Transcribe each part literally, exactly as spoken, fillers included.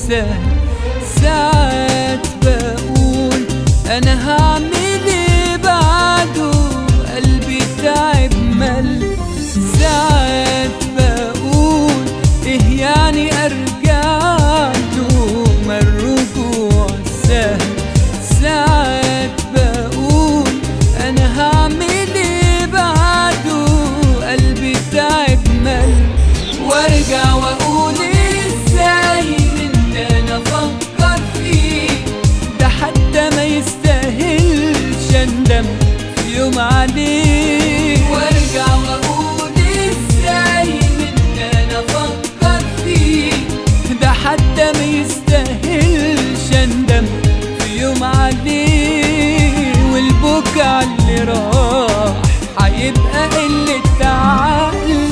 سهل. ساعات بقول انا هعمل ايه بعده، قلبي تعب مل. ساعات بقول ايه يعني ارجع له، ما الرجوع سهل. ساعات بقول انا هعمل ايه بعده، قلبي تعب مل. وارجع واقول ازاي من ده انا افكر فيه، ده حتى ما يستاهلش اندم في يوم عليه. وارجع واقول ازاي من ده انا افكر فيه، ده حتى ما يستاهلش اندم في يوم عليه. والبكا اللي راح هيبقى قلة عقل.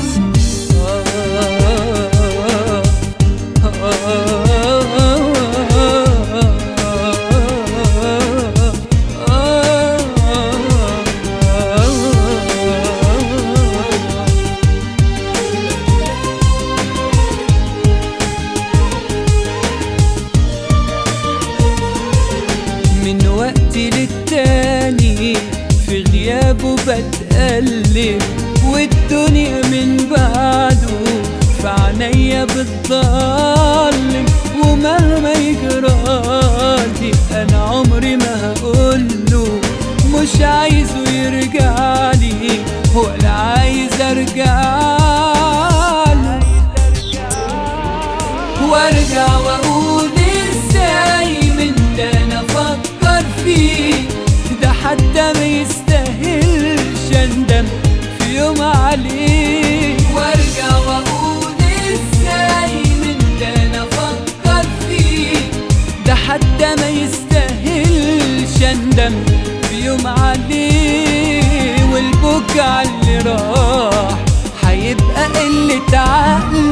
من وقت للتاني في غيابه بتقلب، والدنيا من بعده في عينيا بتضلم. ومهما يجرالي انا عمري ما هقوله مش عايزه يرجعلي، ولا عايز ارجعله. وارجع واقول ازاي من ده انا افكر فيه، ده حتى ما يستاهلش اندم في يوم عليه. وارجع واقول ازاي من ده انا افكر فيه، ده حتى ما يستاهلش اندم في يوم عليه. والبكا اللي راح هيبقى قلة عقل.